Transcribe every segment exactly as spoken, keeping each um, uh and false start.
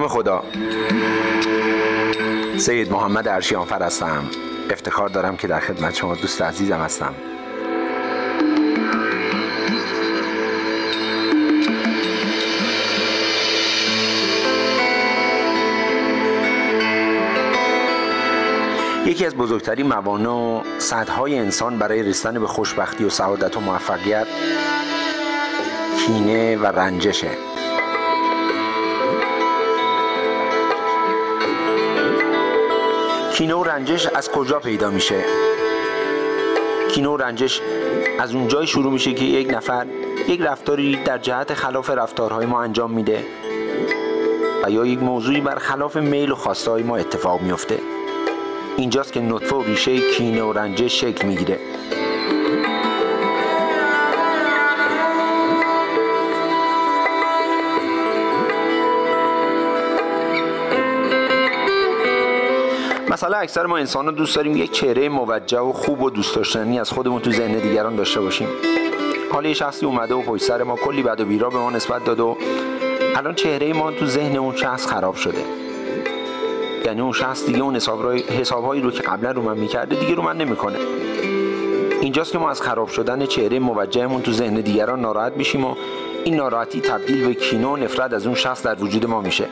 خدا. سید محمد ارشیانفر هستم. افتخار دارم که در خدمت شما دوست عزیزم هستم. یکی از بزرگترین موانع و سدهای انسان برای رسیدن به خوشبختی و سعادت و موفقیت کینه و رنجشه. کینه و رنجش از کجا پیدا میشه؟ کینه و رنجش از اون جای شروع میشه که یک نفر یک رفتاری در جهت خلاف رفتارهای ما انجام میده و یا یک موضوعی بر خلاف میل و خواستهای ما اتفاق میفته. اینجاست که نطفه و ریشه کینه و رنجش شکل میگیره. مثلا اکثر ما انسان‌ها دوست داریم یک چهره موجه و خوب و دوست داشتنی از خودمون تو ذهن دیگران داشته باشیم. حالا یه شخصی اومده و پشت سر ما کلی بد و بیرا به ما نسبت داد و الان چهره ما تو ذهن اون شخص خراب شده. یعنی اون شخص دیگه اون حسابهایی رو که قبلا رو من میکرده دیگه رو من نمیکنه. اینجاست که ما از خراب شدن چهره موجهمون تو ذهن دیگران ناراحت میشیم و این ناراحتی تبدیل به کینه و نفرت از اون شخص در وجود ما میشه.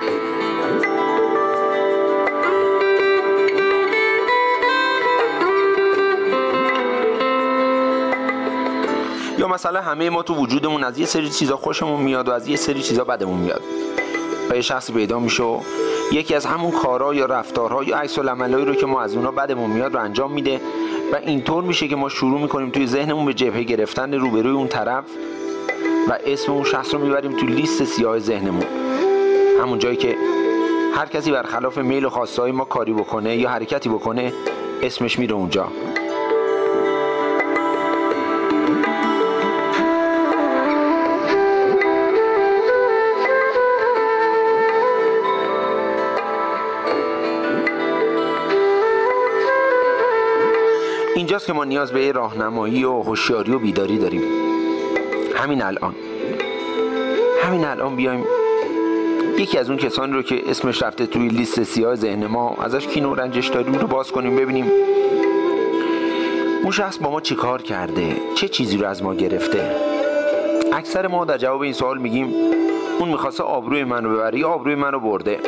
یا مثلا همه ما تو وجودمون از یه سری چیزا خوشمون میاد و از یه سری چیزا بدمون میاد. و یه شخصی پیدا میشه و یکی از همون کارها یا رفتارها یا عکس العملایی رو که ما از اونها بدمون میاد رو انجام میده و اینطور میشه که ما شروع میکنیم توی ذهنمون به جبهه گرفتن روبروی اون طرف و اسم اون شخص رو میبریم تو لیست سیاه ذهنمون. همون جایی که هر کسی برخلاف میل و خواستهای ما کاری بکنه یا حرکتی بکنه اسمش میره اونجا. اینجاست که ما نیاز به راهنمایی و هوشیاری و بیداری داریم. همین الان همین الان بیایم یکی از اون کسانی رو که اسمش رفته توی لیست سیاه ذهن ما ازش کینه و رنجش داریم رو باز کنیم، ببینیم اون شخص با ما چی کار کرده، چه چیزی رو از ما گرفته. اکثر ما در جواب این سوال میگیم اون میخواسته آبروی منو ببره یا آبروی منو برده.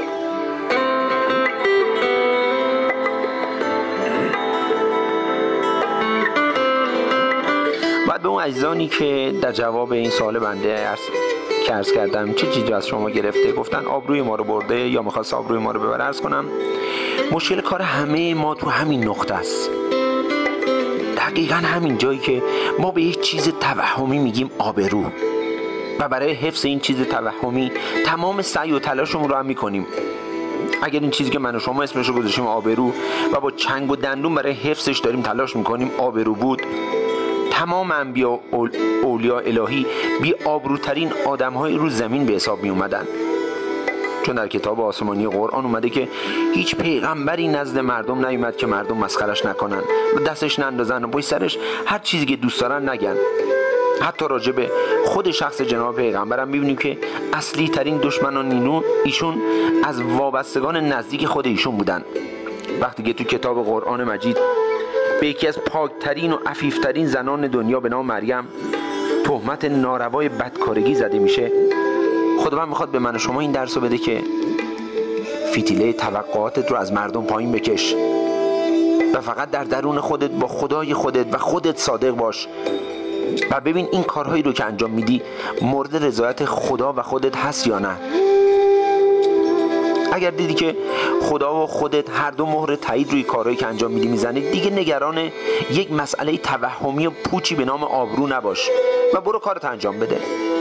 بعد به اون عزیزانی که در جواب این سوال بنده عرض کردم چه چیزی از شما گرفته، گفتن آبروی ما رو برده یا می‌خواست آبروی ما رو ببره، عرض کنم مشکل کار همه ما تو همین نقطه است. دقیقاً همین جایی که ما به یک چیز توهمی میگیم آبرو و برای حفظ این چیز توهمی تمام سعی و تلاشمون رو هم میکنیم. اگر این چیزی که من و شما اسمش رو گذاشتیم آبرو و با چنگ و دندون برای حفظش داریم تلاش میکنیم آبرو بود، تمام انبیا و اولیاء الهی بی آبروترین آدم‌های رو زمین به حساب می اومدن. چون در کتاب آسمانی قرآن اومده که هیچ پیغمبری نزد مردم نیومد که مردم مسخرش نکنن و دستش نندازن و پشت سرش هر چیزی که دوست دارن نگن. حتی راجع به خود شخص جناب پیغمبرم می‌بینیم که اصلی ترین دشمنان ایشون از وابستگان نزدیک خود ایشون بودن. وقتی که تو کتاب قرآن مجید به یکی از پاکترین و عفیفترین زنان دنیا به نام مریم تهمت ناروای بدکارگی زده میشه، خداوند میخواد به من و شما این درس رو بده که فتیله توقعاتت رو از مردم پایین بکش و فقط در درون خودت با خدای خودت و خودت صادق باش و ببین این کارهایی رو که انجام میدی مورد رضایت خدا و خودت هست یا نه. اگر دیدی که خدا و خودت هر دو مهر تایید روی کارهایی که انجام میدی میزنید، دیگه نگران یک مسئله توهمی و پوچی به نام آبرو نباش و برو کارت انجام بده.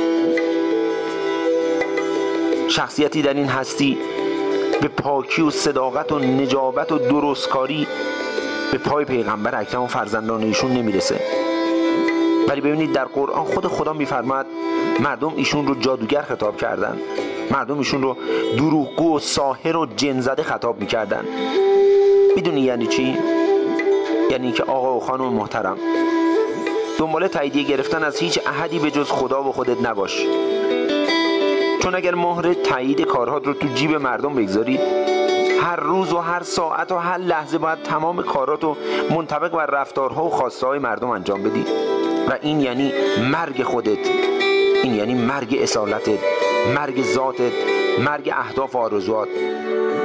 شخصیتی در این هستی به پاکی و صداقت و نجابت و درستکاری به پای پیغمبر اکرم و فرزندان ایشون نمیرسه. ولی ببینید در قرآن خود خدا میفرماد مردم ایشون رو جادوگر خطاب کردن، مردم ایشون رو دروغگو و ساحر و جن زده خطاب میکردن. میدونی یعنی چی؟ یعنی که آقا و خانم محترم، دنبال تاییدیه گرفتن از هیچ احدی به جز خدا و خودت نباش. چون اگر مهر تایید کارهات رو تو جیب مردم بگذاری، هر روز و هر ساعت و هر لحظه باید تمام کارات رو منطبق بر رفتارها و خواسته های مردم انجام بدی و این یعنی مرگ خودت، این یعنی مرگ اصالتت، مرگ ذاتت، مرگ اهداف و آرزوات.